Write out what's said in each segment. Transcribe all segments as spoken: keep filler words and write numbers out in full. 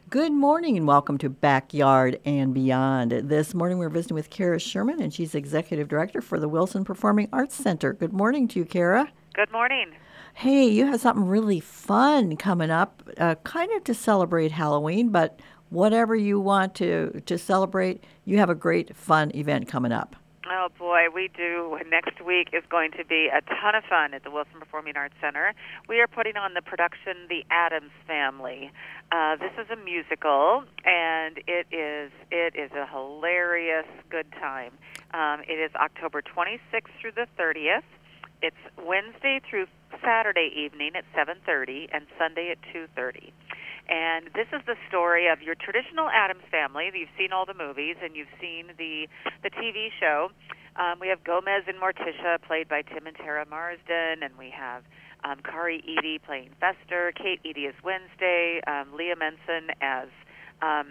Good morning and welcome to Backyard and Beyond. This morning we're visiting with Kara Sherman, and she's Executive Director for the Wilson Performing Arts Center. Good morning to you, Kara. Good morning. Hey, you have something really fun coming up, uh, kind of to celebrate Halloween, but whatever you want to, to celebrate, you have a great fun event coming up. Oh boy, we do. Next week is going to be a ton of fun at the Wilson Performing Arts Center. We are putting on the production The Addams Family. Uh, this is a musical, and it is it is a hilarious good time. Um, it is October twenty-sixth through the thirtieth. It's Wednesday through Saturday evening at seven thirty and Sunday at two thirty. And this is the story of your traditional Addams Family. You've seen all the movies, and you've seen the the T V show. Um, we have Gomez and Morticia, played by Tim and Tara Marsden, and we have um, Kari Eady playing Fester, Kate Eady as Wednesday, um, Leah Menson as um,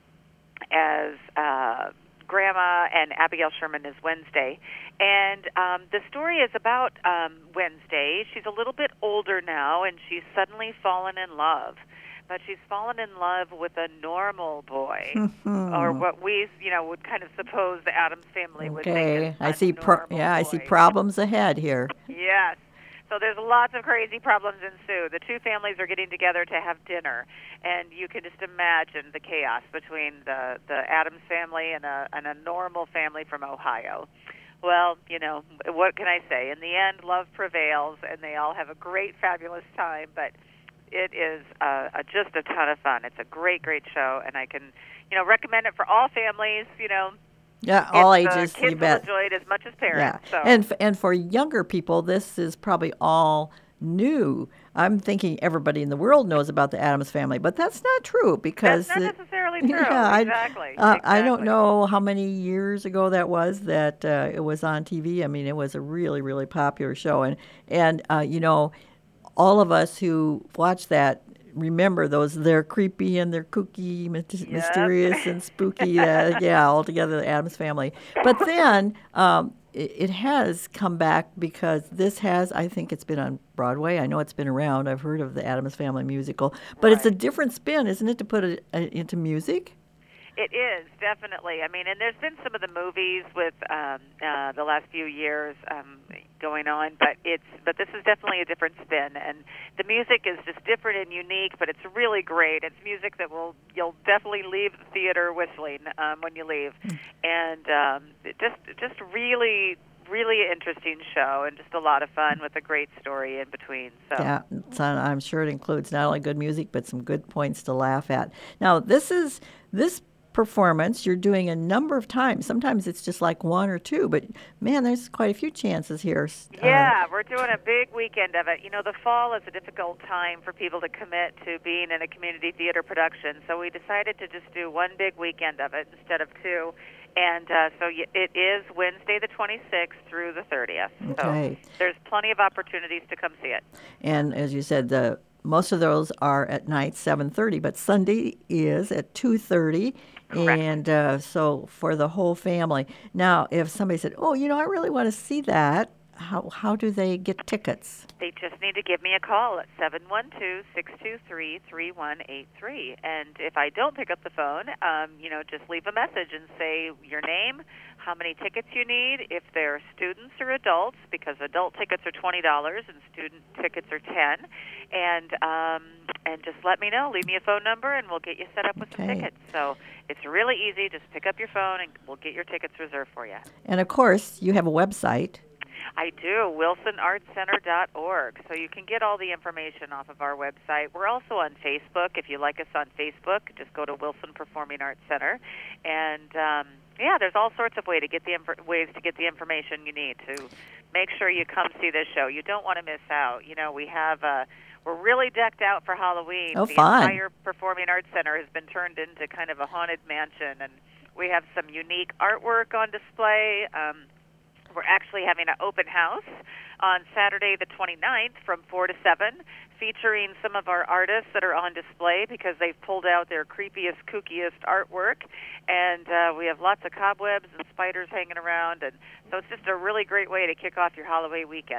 as uh, Grandma, and Abigail Sherman as Wednesday. And um, the story is about um, Wednesday. She's a little bit older now, and she's suddenly fallen in love. But she's fallen in love with a normal boy, or what we, you know, would kind of suppose the Addams Family would think Okay, is I a see. Pro- normal yeah, I boy. see problems ahead here. Yes. So there's lots of crazy problems ensue. The two families are getting together to have dinner, and you can just imagine the chaos between the the Addams family and a and a normal family from Ohio. Well, you know, what can I say? In the end, love prevails, and they all have a great, fabulous time. But it is uh, a, just a ton of fun. It's a great, great show, and I can, you know, recommend it for all families. You know, Yeah, all it's, uh, ages, kids you will bet. enjoy it as much as Yeah, parents. So. and f- and for younger people, this is probably all new. I'm thinking everybody in the world knows about the Addams Family, but that's not true because That's not it, necessarily true. yeah, I Exactly. uh, I don't Exactly. know how many years ago that was that uh, it was on T V. I mean, it was a really really popular show, and and uh, you know, all of us who watch that remember those they're creepy and they're kooky, mys- Yep. mysterious and spooky. Uh, yeah, all together, the Addams Family. But then um, it, it has come back because this has, I think it's been on Broadway. I know it's been around. I've heard of the Addams Family musical, but it's a Right. different spin, isn't it, to put it uh, into music? It is, definitely. I mean, and there's been some of the movies with um, uh, the last few years um, going on, but it's but this is definitely a different spin, and the music is just different and unique, but it's really great. It's music that will you'll definitely leave the theater whistling um, when you leave, and um, it just just really really interesting show and just a lot of fun with a great story in between. So. Yeah, it's, uh, I'm sure it includes not only good music but some good points to laugh at. Now, this is this performance you're doing a number of times. Sometimes it's just like one or two, but man, there's quite a few chances here. Uh, Yeah, we're doing a big weekend of it. You know, the fall is a difficult time for people to commit to being in a community theater production, so we decided to just do one big weekend of it instead of two. And uh, so y- it is Wednesday the twenty-sixth through the thirtieth. So okay, there's plenty of opportunities to come see it. and as you said, the most of those are at night, seven thirty, but Sunday is at two thirty, Correct. and uh, so for the whole family. Now, if somebody said, "Oh, you know, I really want to see that," how how do they get tickets? They just need to give me a call at seven one two, six two three, three one eight three. And if I don't pick up the phone, um, you know, just leave a message and say your name, how many tickets you need, if they're students or adults, because adult tickets are twenty dollars and student tickets are ten dollars. And um, and just let me know. Leave me a phone number, and we'll get you set up with some Okay. tickets. So it's really easy. Just pick up your phone, and we'll get your tickets reserved for you. And of course, you have a website. I do, wilson arts center dot org. So you can get all the information off of our website. We're also on Facebook. If you like us on Facebook, just go to Wilson Performing Arts Center. And, um, yeah, there's all sorts of way to get the inf- ways to get the information you need to make sure you come see this show. You don't want to miss out. You know, we have... Uh, we're really decked out for Halloween. Oh, the fun. entire Performing Arts Center has been turned into kind of a haunted mansion, and we have some unique artwork on display. Um, We're actually having an open house on Saturday the twenty-ninth from four to seven, featuring some of our artists that are on display because they've pulled out their creepiest, kookiest artwork. And uh, we have lots of cobwebs and spiders hanging around. And so it's just a really great way to kick off your Halloween weekend.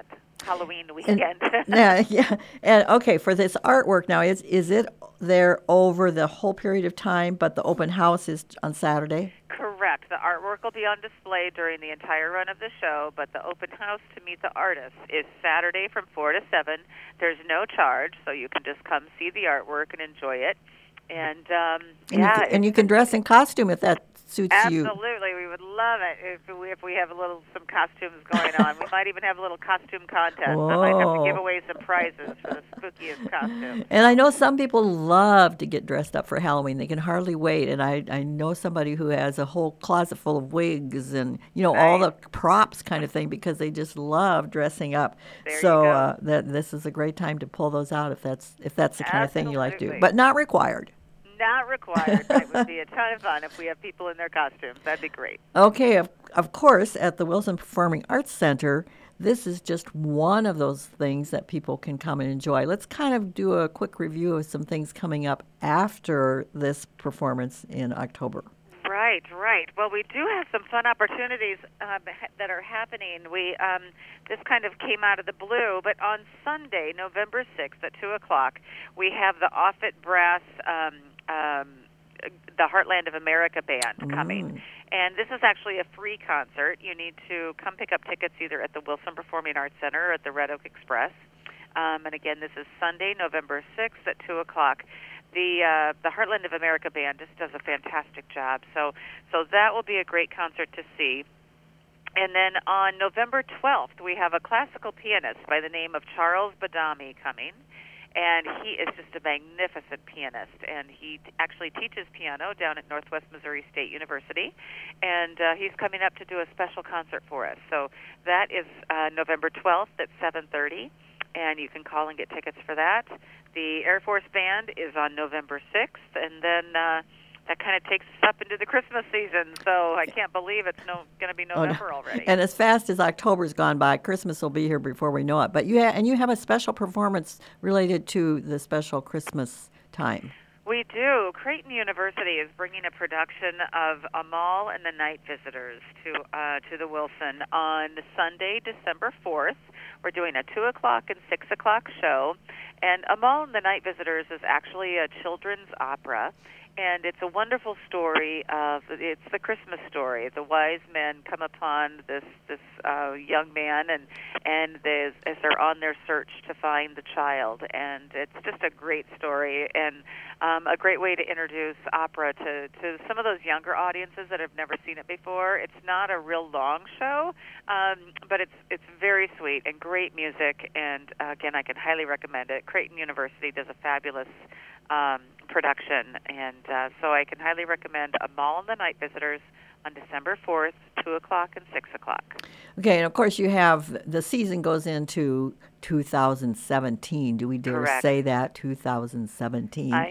Halloween And, weekend. yeah, yeah. And okay, for this artwork now, is is it there over the whole period of time, but the open house is on Saturday? Correct. The artwork will be on display during the entire run of the show, but the open house to meet the artists is Saturday from four to seven. There's no charge, so you can just come see the artwork and enjoy it. And um, And you yeah, can, and it's you can just dress in costume if that suits you. absolutely, we would love it if we, if we have a little some costumes going on. We might even have a little costume contest. I might have to give Whoa. away some prizes for the spookiest costumes. And I know some people love to get dressed up for Halloween. They can hardly wait. And I, I know somebody who has a whole closet full of wigs and, you know, all Nice. the props kind of thing because they just love dressing up. There you So go. uh, that this is a great time to pull those out if that's if that's the kind of thing you like to do. Absolutely. But not required. Not required, but it would be a ton of fun if we have people in their costumes. That'd be great. Okay, of, of course, at the Wilson Performing Arts Center, this is just one of those things that people can come and enjoy. Let's kind of do a quick review of some things coming up after this performance in October. Right, right. Well, we do have some fun opportunities um, ha- that are happening. We um, this kind of came out of the blue, but on Sunday, November sixth at two o'clock, we have the Offutt Brass, um, um, the Heartland of America band coming. Mm. And this is actually a free concert. You need to come pick up tickets either at the Wilson Performing Arts Center or at the Red Oak Express. Um, and again, this is Sunday, November sixth at two o'clock. The uh, the Heartland of America band just does a fantastic job. So so that will be a great concert to see. And then on November twelfth, we have a classical pianist by the name of Charles Badami coming. And he is just a magnificent pianist. And he t- actually teaches piano down at Northwest Missouri State University. And uh, he's coming up to do a special concert for us. So that is uh, November twelfth at seven thirty. And you can call and get tickets for that. The Air Force Band is on November sixth, and then uh, that kind of takes us up into the Christmas season. So I can't believe it's no going to be Oh, no. November already. And as fast as October's gone by, Christmas will be here before we know it. But you ha- and you have a special performance related to the special Christmas time. We do. Creighton University is bringing a production of Amal and the Night Visitors to uh, to the Wilson on Sunday, December fourth. We're doing a two o'clock and six o'clock show. And Amal and the Night Visitors is actually a children's opera. And it's a wonderful story of, it's the Christmas story. The wise men come upon this this uh, young man, and and they, as they're on their search to find the child. And it's just a great story and um, a great way to introduce opera to, to some of those younger audiences that have never seen it before. It's not a real long show, um, but it's it's very sweet and great music. And uh, again, I can highly recommend it. Creighton University does a fabulous um, production, and uh, so I can highly recommend Amal and the Night Visitors on December fourth, two o'clock and six o'clock. Okay, and of course you have the season goes into two thousand seventeen. Do we dare Correct. say that? two thousand seventeen. I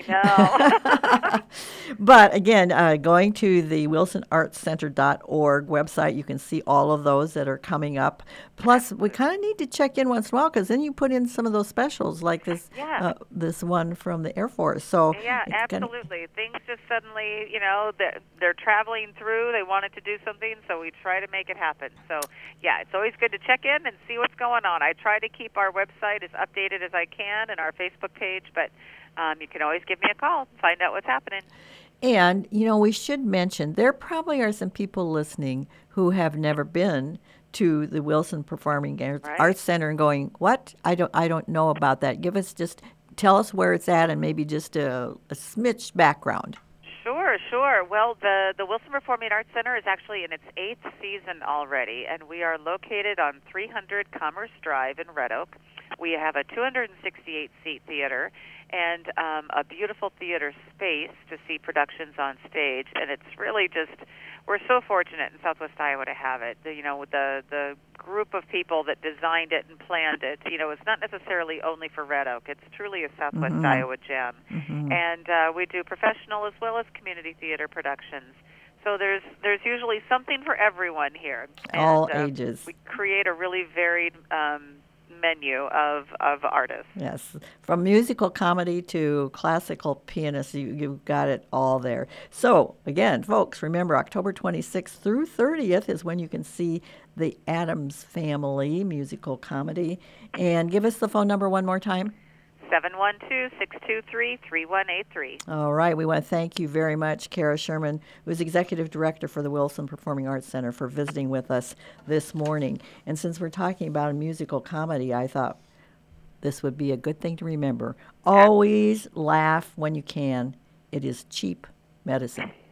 know. But again, uh, going to the wilson arts center dot org website, you can see all of those that are coming up. Plus, we kind of need to check in once in a while because then you put in some of those specials like this Yeah. uh, this one from the Air Force. So Yeah, it's gonna- absolutely. Things just suddenly, you know, they're, they're traveling through. They wanted to do something, so we try to make it happen. So, yeah, it's always good to check in and see what's going on. I try to keep our website as updated as I can and our Facebook page, but um, you can always give me a call and find out what's happening. And, you know, we should mention there probably are some people listening who have never been to the Wilson Performing Arts, Right. Arts Center and going, what? I don't I don't know about that. Give us just, tell us where it's at and maybe just a, a smidge background. Sure, sure. Well, the, the Wilson Performing Arts Center is actually in its eighth season already, and we are located on three hundred Commerce Drive in Red Oak. We have a two hundred sixty-eight seat theater and um, a beautiful theater space to see productions on stage, and it's really just, we're so fortunate in Southwest Iowa to have it. The, you know, the the group of people that designed it and planned it, you know, it's not necessarily only for Red Oak. It's truly a Southwest Mhm. Iowa gem. Mhm. And uh, we do professional as well as community theater productions. So there's there's usually something for everyone here. And, All uh, ages. We create a really varied um, menu of, of artists. Yes, from musical comedy to classical pianist, you, you've got it all there. So, again, folks, remember October twenty-sixth through thirtieth is when you can see the Addams Family musical comedy. And give us the phone number one more time. seven one two, six two three, three one eight three. All right. We want to thank you very much, Kara Sherman, who is Executive Director for the Wilson Performing Arts Center, for visiting with us this morning. And since we're talking about a musical comedy, I thought this would be a good thing to remember. Always laugh when you can. It is cheap medicine.